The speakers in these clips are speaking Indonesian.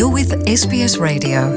You're with SBS Radio.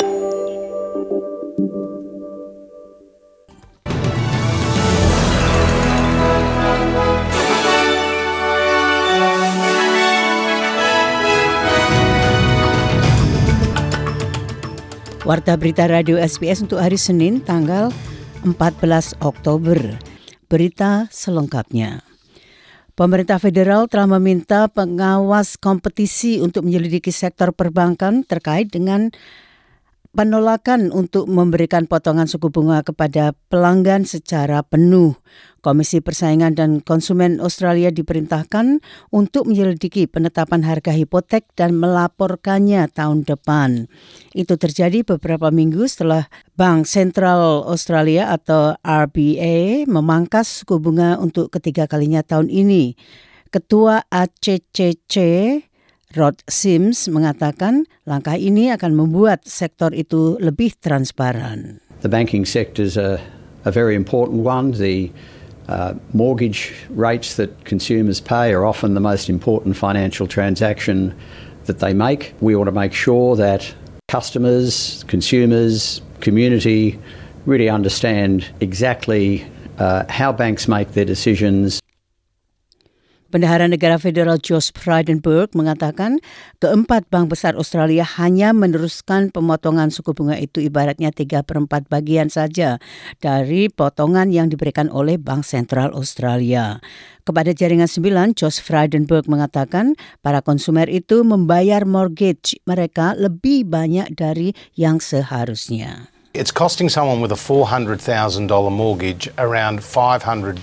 Warta berita Radio SBS untuk hari Senin, tanggal 14 Oktober. Berita selengkapnya. Pemerintah federal telah meminta pengawas kompetisi untuk menyelidiki sektor perbankan terkait dengan penolakan untuk memberikan potongan suku bunga kepada pelanggan secara penuh. Komisi Persaingan dan Konsumen Australia diperintahkan untuk menyelidiki penetapan harga hipotek dan melaporkannya tahun depan. Itu terjadi beberapa minggu setelah Bank Sentral Australia atau RBA memangkas suku bunga untuk ketiga kalinya tahun ini. Ketua ACCC Rod Sims mengatakan langkah ini akan membuat sektor itu lebih transparan. The banking sector is a very important one. The mortgage rates that consumers pay are often the most important financial transaction that they make. We want to make sure that customers, consumers, community really understand exactly how banks make their decisions. Bendahara Negara Federal Josh Frydenberg mengatakan keempat bank besar Australia hanya meneruskan pemotongan suku bunga itu ibaratnya 3/4 bagian saja dari potongan yang diberikan oleh Bank Sentral Australia. Kepada Jaringan 9, Josh Frydenberg mengatakan para konsumen itu membayar mortgage mereka lebih banyak dari yang seharusnya. It's costing someone with a $400,000 mortgage around $500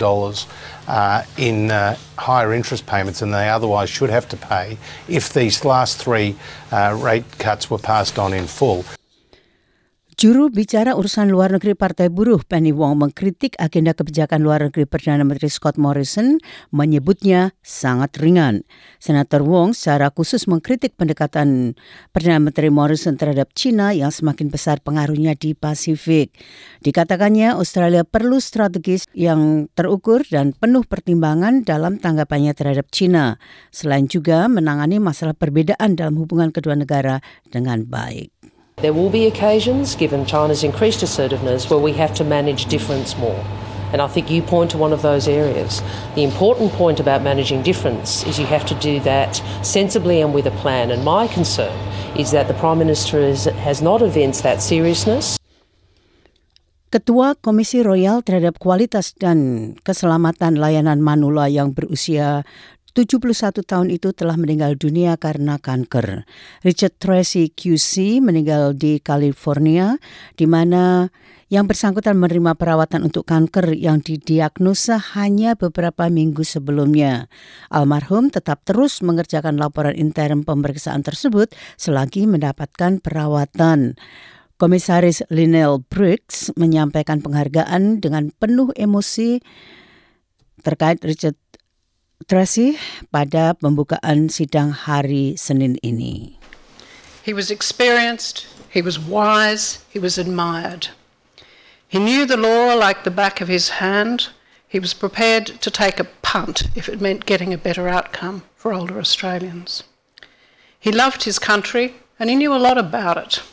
in higher interest payments than they otherwise should have to pay if these last three rate cuts were passed on in full. Juru bicara urusan luar negeri Partai Buruh Penny Wong mengkritik agenda kebijakan luar negeri Perdana Menteri Scott Morrison, menyebutnya sangat ringan. Senator Wong secara khusus mengkritik pendekatan Perdana Menteri Morrison terhadap China yang semakin besar pengaruhnya di Pasifik. Dikatakannya Australia perlu strategis yang terukur dan penuh pertimbangan dalam tanggapannya terhadap China, selain juga menangani masalah perbedaan dalam hubungan kedua negara dengan baik. There will be occasions, given China's increased assertiveness, where we have to manage difference more. And I think you point to one of those areas. The important point about managing difference is you have to do that sensibly and with a plan. And my concern is that the Prime Minister has not evinced that seriousness. Ketua Komisi Royal terhadap Kualitas dan Keselamatan Layanan Manula yang berusia 71 tahun itu telah meninggal dunia karena kanker. Richard Tracy QC meninggal di California, di mana yang bersangkutan menerima perawatan untuk kanker yang didiagnosa hanya beberapa minggu sebelumnya. Almarhum tetap terus mengerjakan laporan intern pemeriksaan tersebut selagi mendapatkan perawatan. Komisaris Lynelle Briggs menyampaikan penghargaan dengan penuh emosi terkait Richard Tracy pada pembukaan sidang hari Senin ini. He was experienced, he was wise, he was admired. He knew the law like the back of his hand. He was prepared to take a punt if it meant getting a better outcome for older Australians. He loved his country and he knew a lot about it.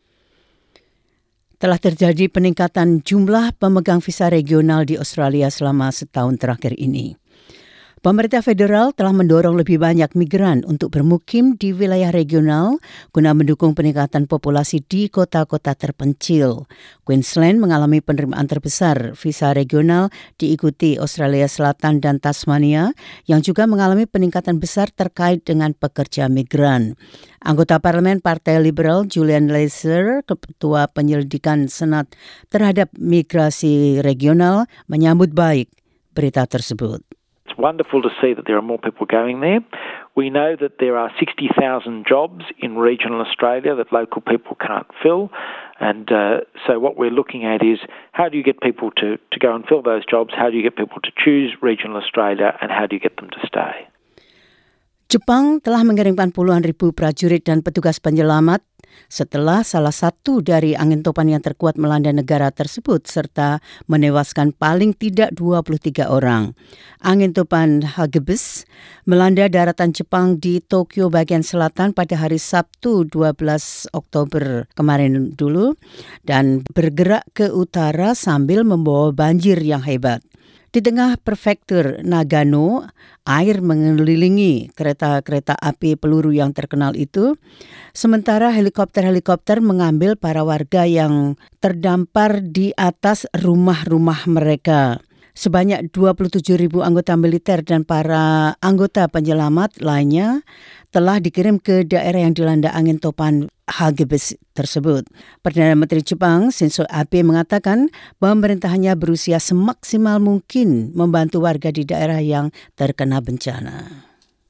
Telah terjadi peningkatan jumlah pemegang visa regional di Australia selama setahun terakhir ini. Pemerintah federal telah mendorong lebih banyak migran untuk bermukim di wilayah regional guna mendukung peningkatan populasi di kota-kota terpencil. Queensland mengalami penerimaan terbesar visa regional diikuti Australia Selatan dan Tasmania yang juga mengalami peningkatan besar terkait dengan pekerja migran. Anggota Parlemen Partai Liberal Julian Leeser, Ketua Penyelidikan Senat terhadap Migrasi Regional, menyambut baik berita tersebut. It's wonderful to see that there are more people going there. We know that there are 60,000 jobs in regional Australia that local people can't fill. And so what we're looking at is how do you get people to go and fill those jobs? How do you get people to choose regional Australia? And how do you get them to stay? Jepang telah mengirimkan puluhan ribu prajurit dan petugas penyelamat setelah salah satu dari angin topan yang terkuat melanda negara tersebut serta menewaskan paling tidak 23 orang. Angin topan Hagibis melanda daratan Jepang di Tokyo bagian selatan pada hari Sabtu 12 Oktober kemarin dulu dan bergerak ke utara sambil membawa banjir yang hebat. Di tengah prefektur Nagano, air mengelilingi kereta-kereta api peluru yang terkenal itu, sementara helikopter-helikopter mengambil para warga yang terdampar di atas rumah-rumah mereka. Sebanyak 27.000 anggota militer dan para anggota penyelamat lainnya telah dikirim ke daerah yang dilanda angin topan Hagibis tersebut. Perdana Menteri Jepang Shinzo Abe mengatakan bahwa pemerintahnya berusaha semaksimal mungkin membantu warga di daerah yang terkena bencana.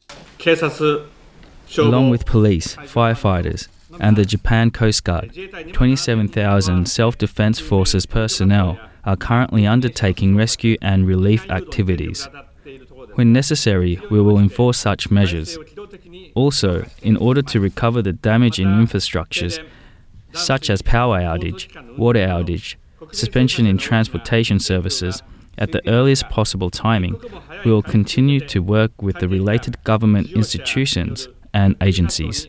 Along with police, firefighters, and the Japan Coast Guard, 27,000 self-defense forces personnel are currently undertaking rescue and relief activities. When necessary, we will enforce such measures. Also, in order to recover the damage in infrastructures, such as power outage, water outage, suspension in transportation services, at the earliest possible timing, we will continue to work with the related government institutions and agencies.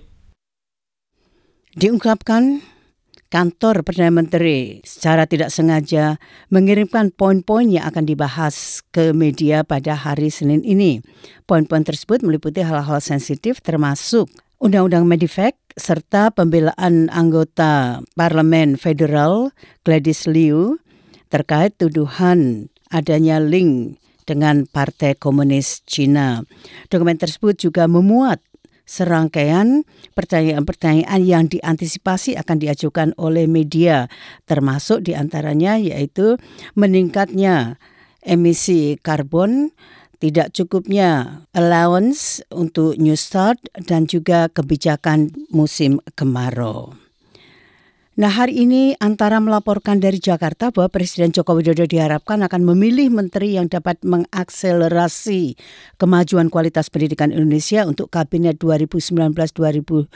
Diungkapkan, kantor Perdana Menteri secara tidak sengaja mengirimkan poin-poin yang akan dibahas ke media pada hari Senin ini. Poin-poin tersebut meliputi hal-hal sensitif termasuk Undang-Undang Medivac serta pembelaan anggota Parlemen Federal Gladys Liu terkait tuduhan adanya link dengan Partai Komunis Cina. Dokumen tersebut juga memuat serangkaian pertanyaan-pertanyaan yang diantisipasi akan diajukan oleh media, termasuk diantaranya yaitu meningkatnya emisi karbon, tidak cukupnya allowance untuk New Start, dan juga kebijakan musim kemarau. Nah, hari ini Antara melaporkan dari Jakarta bahwa Presiden Joko Widodo diharapkan akan memilih menteri yang dapat mengakselerasi kemajuan kualitas pendidikan Indonesia untuk Kabinet 2019-2020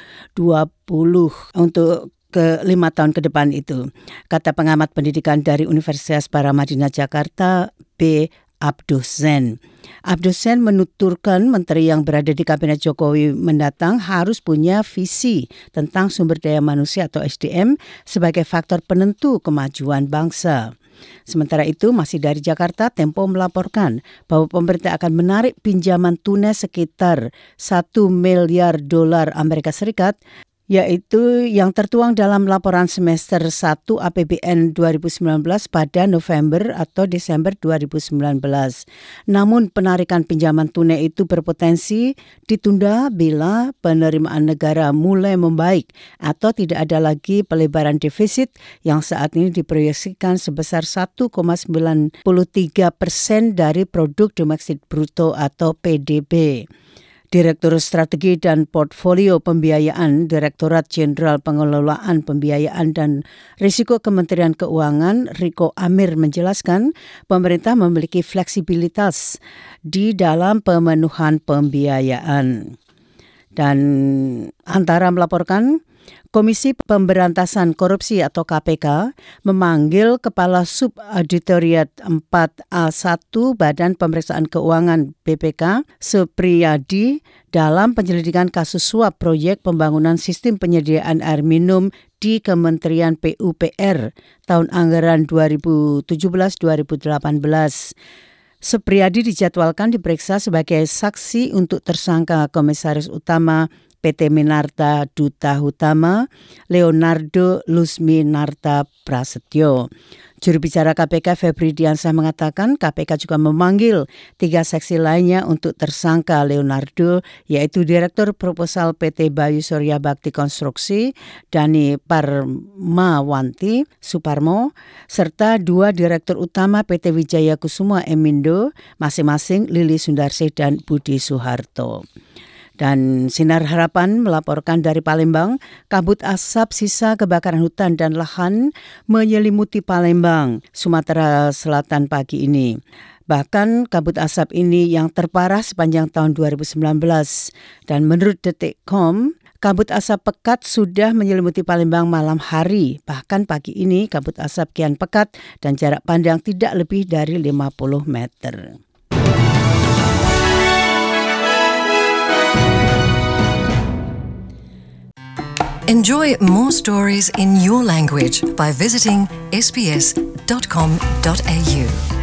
untuk ke 5 tahun ke depan itu. Kata pengamat pendidikan dari Universitas Paramadina Jakarta, B. Abdusen. Abdusen menuturkan menteri yang berada di Kabinet Jokowi mendatang harus punya visi tentang sumber daya manusia atau SDM sebagai faktor penentu kemajuan bangsa. Sementara itu, masih dari Jakarta, Tempo melaporkan bahwa pemerintah akan menarik pinjaman tunai sekitar $1 miliar Amerika Serikat, yaitu yang tertuang dalam laporan semester 1 APBN 2019 pada November atau Desember 2019. Namun penarikan pinjaman tunai itu berpotensi ditunda bila penerimaan negara mulai membaik atau tidak ada lagi pelebaran defisit yang saat ini diproyeksikan sebesar 1,93% dari produk domestik bruto atau PDB. Direktur Strategi dan Portfolio Pembiayaan Direktorat Jenderal Pengelolaan Pembiayaan dan Risiko Kementerian Keuangan Riko Amir menjelaskan pemerintah memiliki fleksibilitas di dalam pemenuhan pembiayaan. Dan Antara melaporkan Komisi Pemberantasan Korupsi atau KPK memanggil Kepala Subauditoriat 4A1 Badan Pemeriksaan Keuangan BPK, Supriyadi, dalam penyelidikan kasus suap proyek pembangunan sistem penyediaan air minum di Kementerian PUPR tahun anggaran 2017-2018. Supriyadi dijadwalkan diperiksa sebagai saksi untuk tersangka Komisaris Utama PT Minarta Duta Hutama, Leonardo Lusminarta Prasetyo. Juru bicara KPK Febri Diansyah mengatakan KPK juga memanggil 3 saksi lainnya untuk tersangka Leonardo, yaitu Direktur Proposal PT Bayu Surya Bakti Konstruksi, Dani Parmawanti Suparmo, serta 2 Direktur Utama PT Wijaya Kusuma Emindo, masing-masing Lili Sundarsih dan Budi Suharto. Dan Sinar Harapan melaporkan dari Palembang, kabut asap sisa kebakaran hutan dan lahan menyelimuti Palembang, Sumatera Selatan pagi ini. Bahkan kabut asap ini yang terparah sepanjang tahun 2019. Dan menurut Detik.com, kabut asap pekat sudah menyelimuti Palembang malam hari. Bahkan pagi ini kabut asap kian pekat dan jarak pandang tidak lebih dari 50 meter. Enjoy more stories in your language by visiting sbs.com.au.